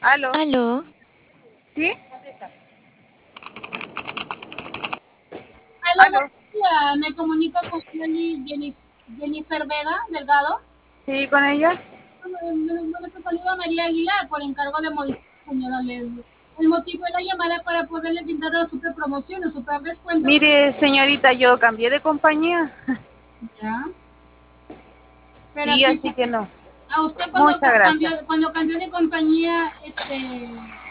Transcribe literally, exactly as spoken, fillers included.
Aló. Aló, ¿Sí? Aló, Aló. buen día. Me comunico con Jenny, Jenny- Jennifer Vega Delgado. ¿Sí con ella? Bueno, bueno, te saluda María Aguilar por encargo de modificar, señora Leslie. El motivo de la llamada es para poderle brindar una super promoción, un super descuento. Mire, señorita, yo cambié de compañía. Ya. Pero Sí, aquí, así que no. a usted cuando Muchas cambió, gracias. cuando cambió de compañía, este,